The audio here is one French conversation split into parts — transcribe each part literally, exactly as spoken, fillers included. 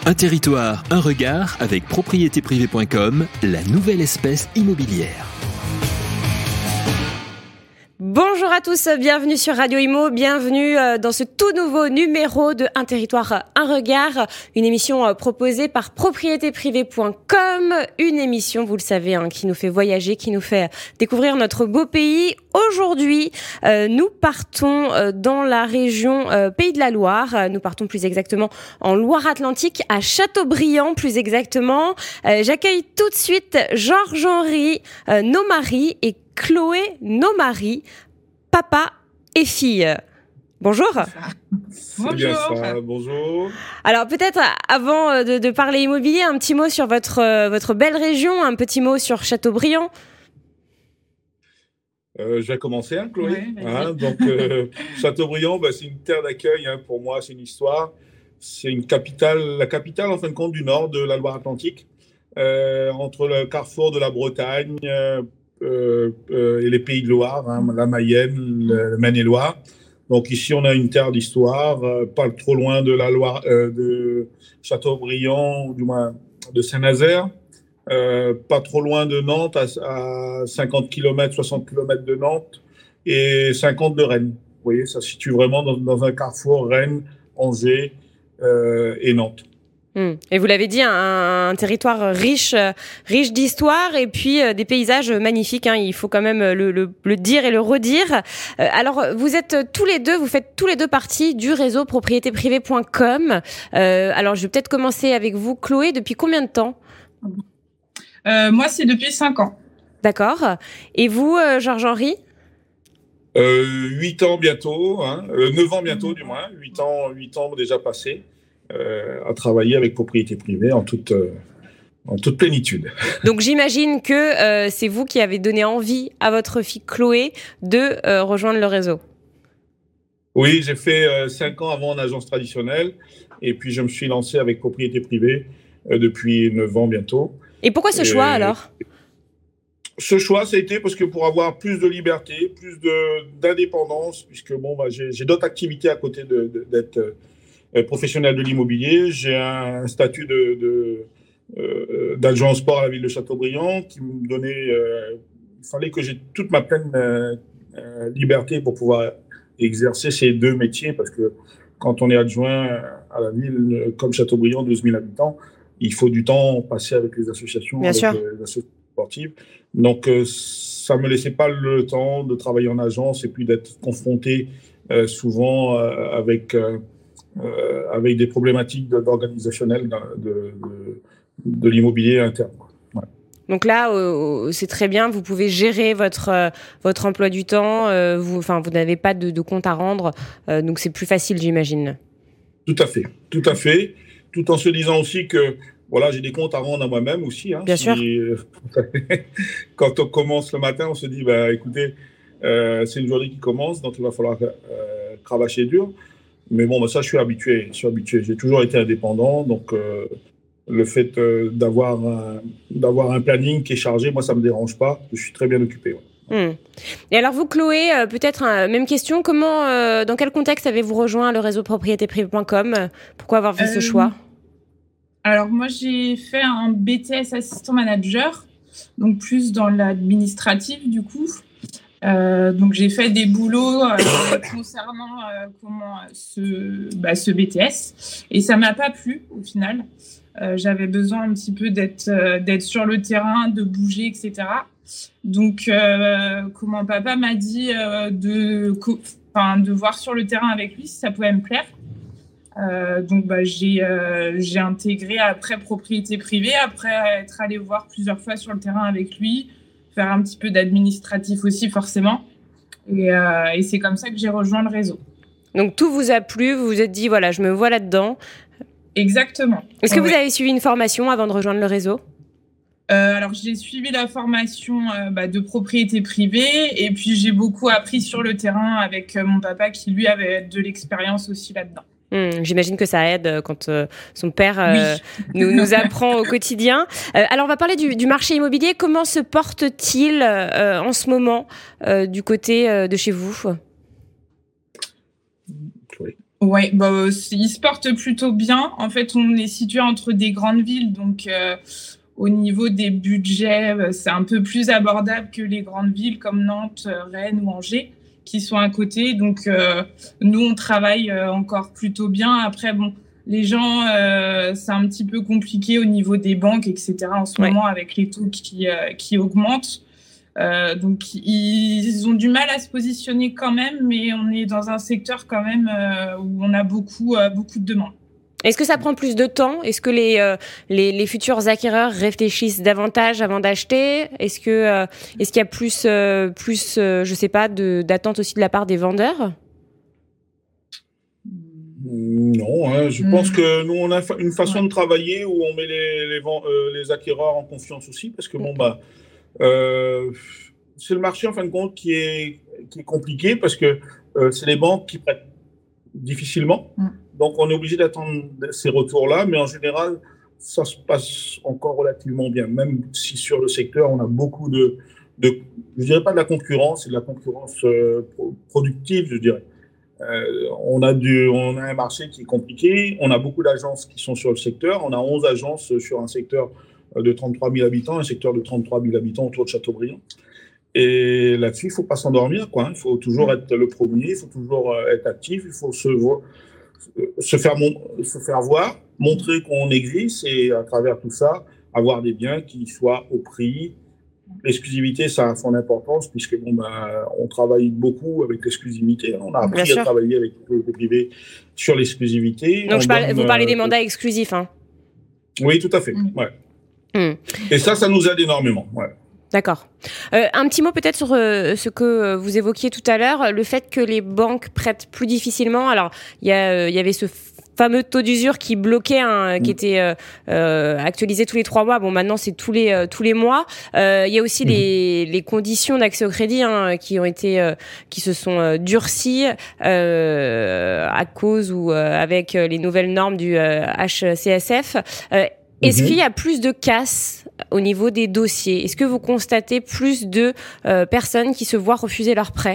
Un territoire, un regard avec propriété privée point com, la nouvelle espèce immobilière. Bonjour à tous, bienvenue sur Radio Imo, bienvenue dans ce tout nouveau numéro de Un territoire, un regard, une émission proposée par propriété privée point com, une émission, vous le savez, hein, qui nous fait voyager, qui nous fait découvrir notre beau pays. Aujourd'hui, euh, nous partons euh, dans la région euh, Pays de la Loire, nous partons plus exactement en Loire-Atlantique, à Châteaubriand plus exactement. Euh, j'accueille tout de suite Georges-Henri euh, Nomary et Chloé Nomary, papa et fille. Bonjour. C'est bien ça, bonjour. Alors peut-être avant de, de parler immobilier, un petit mot sur votre, votre belle région, un petit mot sur Châteaubriand. Euh, je vais commencer, hein, Chloé. Ouais, hein, donc euh, Châteaubriand, bah, c'est une terre d'accueil, hein, pour moi, c'est une histoire. C'est une capitale, la capitale en fin de compte du nord de la Loire-Atlantique, euh, entre le carrefour de la Bretagne, euh, Euh, euh, et les Pays de Loire, hein, la Mayenne, le, le Maine-et-Loire. Donc ici, on a une terre d'histoire, euh, pas trop loin de la Loire, euh, de Châteaubriand, ou du moins de Saint-Nazaire, euh, pas trop loin de Nantes, à, à cinquante kilomètres, soixante kilomètres de Nantes, et cinquante de Rennes. Vous voyez, ça se situe vraiment dans, dans un carrefour Rennes, Angers euh, et Nantes. Mmh. Et vous l'avez dit, un, un territoire riche, riche d'histoire et puis euh, des paysages magnifiques. Hein, il faut quand même le, le, le dire et le redire. Euh, alors, vous êtes tous les deux, vous faites tous les deux partie du réseau propriété privée point com. Euh, alors, je vais peut-être commencer avec vous, Chloé. Depuis combien de temps ? euh, Moi, c'est depuis cinq ans. D'accord. Et vous, euh, Georges-Henri ? euh, huit ans bientôt, hein, euh, neuf ans bientôt du moins. huit ans, huit ans déjà passés. Euh, à travailler avec propriété privée en toute, euh, en toute plénitude. Donc j'imagine que euh, c'est vous qui avez donné envie à votre fille Chloé de euh, rejoindre le réseau. Oui, j'ai fait euh, cinq ans avant en agence traditionnelle et puis je me suis lancé avec propriété privée euh, depuis neuf ans bientôt. Et pourquoi ce et choix alors ? Ce choix, ça a été parce que pour avoir plus de liberté, plus de, d'indépendance, puisque bon, bah, j'ai, j'ai d'autres activités à côté de, de, d'être... Euh, professionnel de l'immobilier, j'ai un statut de, de, euh, d'adjoint au sport à la ville de Châteaubriand qui me donnait, euh, il fallait que j'ai toute ma pleine euh, euh, liberté pour pouvoir exercer ces deux métiers parce que quand on est adjoint à la ville comme Châteaubriand, douze mille habitants, il faut du temps passer avec les associations, Bien avec sûr. les associations sportives. Donc euh, ça me laissait pas le temps de travailler en agence et puis d'être confronté euh, souvent euh, avec euh, Euh, avec des problématiques de, d'organisationnelles de, de, de, de l'immobilier interne. Ouais. Donc là, euh, c'est très bien, vous pouvez gérer votre, euh, votre emploi du temps, euh, vous, enfin, vous n'avez pas de, de compte à rendre, euh, donc c'est plus facile, j'imagine. Tout à fait, tout à fait, tout en se disant aussi que voilà, j'ai des comptes à rendre à moi-même aussi. Hein, bien si, sûr. Quand on commence le matin, on se dit, bah, écoutez, euh, c'est une journée qui commence, donc il va falloir euh, cravacher dur. Mais bon, bah ça, je suis habitué. Je suis habitué. J'ai toujours été indépendant. Donc, euh, le fait euh, d'avoir, un, d'avoir un planning qui est chargé, moi, ça ne me dérange pas. Je suis très bien occupé. Ouais. Mmh. Et alors, vous, Chloé, euh, peut-être euh, même question. Comment, euh, dans quel contexte avez-vous rejoint le réseau propriété privée point com ? Pourquoi avoir fait euh, ce choix ? Alors, moi, j'ai fait un B T S assistant manager, donc plus dans l'administratif, du coup. Euh, donc j'ai fait des boulots euh, concernant euh, comment ce, bah, ce B T S et ça m'a pas plu au final. Euh, j'avais besoin un petit peu d'être euh, d'être sur le terrain, de bouger, et cetera. Donc euh, comment papa m'a dit euh, de enfin de voir sur le terrain avec lui si ça pouvait me plaire. Euh, donc bah, j'ai euh, j'ai intégré après propriété privée après être allé voir plusieurs fois sur le terrain avec lui. Faire un petit peu d'administratif aussi, forcément. Et, euh, et c'est comme ça que j'ai rejoint le réseau. Donc, tout vous a plu, vous vous êtes dit, voilà, je me vois là-dedans. Exactement. Est-ce que ouais. vous avez suivi une formation avant de rejoindre le réseau ? euh, Alors, j'ai suivi la formation euh, bah, de propriété privée. Et puis, j'ai beaucoup appris sur le terrain avec euh, mon papa qui, lui, avait de l'expérience aussi là-dedans. Mmh, j'imagine que ça aide quand euh, son père euh, oui. nous, nous apprend au quotidien. Euh, alors, on va parler du, du marché immobilier. Comment se porte-t-il euh, en ce moment euh, du côté euh, de chez vous ? Oui. Ouais, bah, ils se portent plutôt bien. En fait, on est situé entre des grandes villes, donc euh, au niveau des budgets, c'est un peu plus abordable que les grandes villes comme Nantes, Rennes ou Angers, qui sont à côté. Donc, euh, nous, on travaille encore plutôt bien. Après, bon, les gens, euh, c'est un petit peu compliqué au niveau des banques, et cetera en ce ouais. moment avec les taux qui, euh, qui augmentent. Euh, donc ils ont du mal à se positionner quand même, mais on est dans un secteur quand même euh, où on a beaucoup, euh, beaucoup de demandes. Est-ce que ça prend plus de temps ? Est-ce que les, euh, les, les futurs acquéreurs réfléchissent davantage avant d'acheter ? Est-ce que euh, est-ce qu'il y a plus, euh, plus euh, je sais pas, de, d'attente aussi de la part des vendeurs ? Non, hein, je mmh. pense que nous on a une façon ouais. de travailler où on met les, les, euh, les acquéreurs en confiance aussi, parce que bon bah Euh, c'est le marché en fin de compte qui est, qui est compliqué parce que euh, c'est les banques qui prêtent difficilement. Mm. Donc on est obligé d'attendre ces retours-là, mais en général, ça se passe encore relativement bien, même si sur le secteur, on a beaucoup de, de je dirais pas de la concurrence, c'est de la concurrence euh, productive, je dirais. Euh, on, a du, on a un marché qui est compliqué, on a beaucoup d'agences qui sont sur le secteur, on a onze agences sur un secteur de trente-trois mille habitants, un secteur de trente-trois mille habitants autour de Châteaubriand. Et là-dessus, il ne faut pas s'endormir, quoi. Il faut toujours être le premier, il faut toujours être actif, il faut se, se, faire, se faire voir, montrer qu'on existe et à travers tout ça, avoir des biens qui soient au prix. L'exclusivité, ça a son importance puisque bon, ben, on travaille beaucoup avec l'exclusivité. On a appris à travailler avec le privé sur l'exclusivité. Donc, je parle, donne, vous parlez des mandats exclusifs, hein ? Oui, tout à fait, ouais. Mmh. Et ça, ça nous aide énormément. Ouais. D'accord. Euh, un petit mot peut-être sur euh, ce que vous évoquiez tout à l'heure, le fait que les banques prêtent plus difficilement. Alors, il y, euh, y avait ce fameux taux d'usure qui bloquait, hein, mmh. qui était euh, euh, actualisé tous les trois mois. Bon, maintenant, c'est tous les, euh, tous les mois. Euh, il y a aussi mmh. les, les conditions d'accès au crédit hein, qui ont été, euh, qui se sont euh, durcies euh, à cause ou euh, avec les nouvelles normes du euh, H C S F. Euh, Est-ce mmh. qu'il y a plus de casse au niveau des dossiers ? Est-ce que vous constatez plus de euh, personnes qui se voient refuser leur prêt ?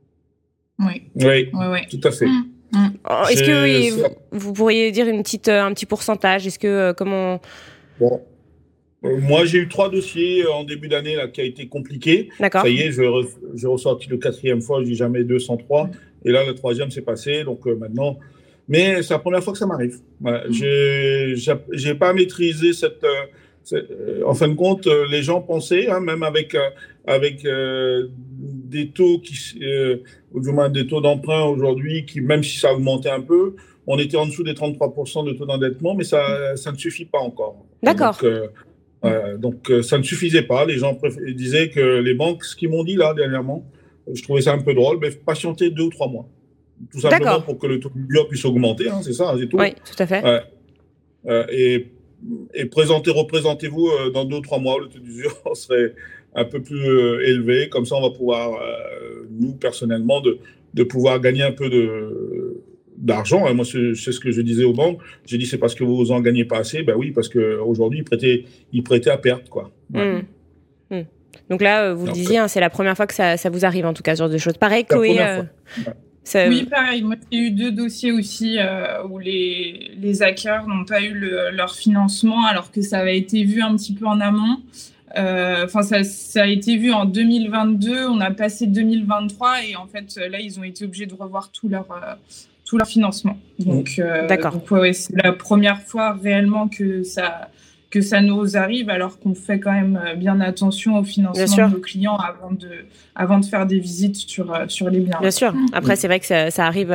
Oui. Oui, oui, oui. Tout à fait. Mmh. Mmh. Est-ce que oui, vous, vous pourriez dire une petite, un petit pourcentage ? Est-ce que euh, comment Bon. Euh, moi, j'ai eu trois dossiers en début d'année là, qui a été compliqué. D'accord. Ça y est, je, j'ai ressorti le quatrième fois, je dis jamais deux cent trois. Mmh. Et là, le troisième s'est passé. Donc euh, maintenant... Mais c'est la première fois que ça m'arrive. Voilà. Mmh. J'ai, j'ai, j'ai pas maîtrisé cette, euh, cette euh, en fin de compte, euh, les gens pensaient, hein, même avec euh, avec euh, des taux qui, euh, ou du moins des taux d'emprunt aujourd'hui, qui même si ça a augmenté un peu, on était en dessous des trente-trois pour cent de taux d'endettement, mais ça ça ne suffit pas encore. D'accord. Donc, euh, euh, donc euh, ça ne suffisait pas. Les gens préf- disaient que les banques, ce qu'ils m'ont dit là dernièrement, je trouvais ça un peu drôle, mais patienter deux ou trois mois. Tout simplement D'accord. pour que le taux d'usure puisse augmenter, hein, c'est ça, c'est tout. Oui, tout à fait. Ouais. Euh, et, et présentez, représentez-vous euh, dans deux ou trois mois, le taux d'usure serait un peu plus euh, élevé. Comme ça, on va pouvoir, euh, nous, personnellement, de, de pouvoir gagner un peu de, d'argent. Hein. Moi, c'est, c'est ce que je disais aux banques. J'ai dit, c'est parce que vous en gagnez pas assez. Ben oui, parce qu'aujourd'hui, ils prêtaient, ils prêtaient à perte, quoi. Ouais. Mmh. Mmh. Donc là, vous Donc, le disiez, hein, c'est la première fois que ça, ça vous arrive, en tout cas, ce genre de choses. Pareil, Chloé. Euh... Ça... Oui, pareil. Moi, j'ai eu deux dossiers aussi euh, où les, les hackers n'ont pas eu le, leur financement alors que ça avait été vu un petit peu en amont. Enfin, euh, ça, ça a été vu en deux mille vingt-deux. On a passé deux mille vingt-trois et en fait, là, ils ont été obligés de revoir tout leur, euh, tout leur financement. Donc, euh, D'accord. Donc, ouais, ouais, c'est la première fois réellement que ça... que ça nous arrive alors qu'on fait quand même bien attention au financement de nos clients avant de, avant de faire des visites sur, sur les biens. Bien sûr. Après, c'est vrai que ça, ça arrive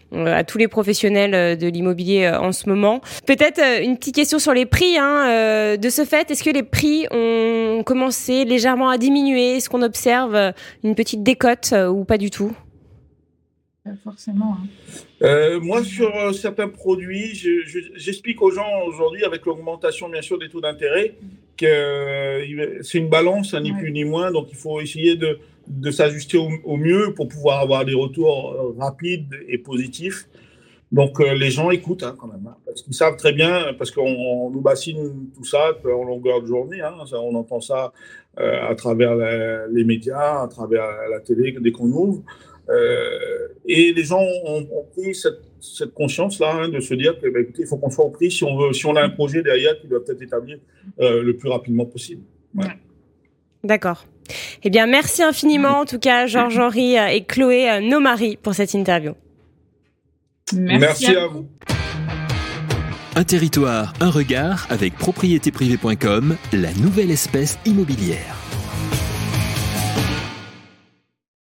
à tous les professionnels de l'immobilier en ce moment. Peut-être une petite question sur les prix. Hein. De ce fait, est-ce que les prix ont commencé légèrement à diminuer ? Est-ce qu'on observe une petite décote ou pas du tout ? Pas forcément. Hein. Euh, moi, sur euh, certains produits, je, je, j'explique aux gens aujourd'hui, avec l'augmentation bien sûr des taux d'intérêt, que euh, c'est une balance, hein, ni ouais. plus ni moins. Donc, il faut essayer de, de s'ajuster au, au mieux pour pouvoir avoir des retours euh, rapides et positifs. Donc, euh, les gens écoutent hein, quand même, hein, parce qu'ils savent très bien, parce qu'on on nous bassine tout ça en longueur de journée. Hein, ça, on entend ça euh, à travers la, les médias, à travers la télé dès qu'on ouvre. Euh, et les gens ont, ont pris cette, cette conscience-là, hein, de se dire que, bah, écoutez, il faut qu'on soit au prix si on veut, si on a un projet derrière qui doit être établi euh, le plus rapidement possible. Ouais. D'accord. Eh bien, merci infiniment, en tout cas, Georges-Henri et Chloé, nos maris, pour cette interview. Merci, Merci à, à vous. vous. Un territoire, un regard avec propriété privée point com, la nouvelle espèce immobilière.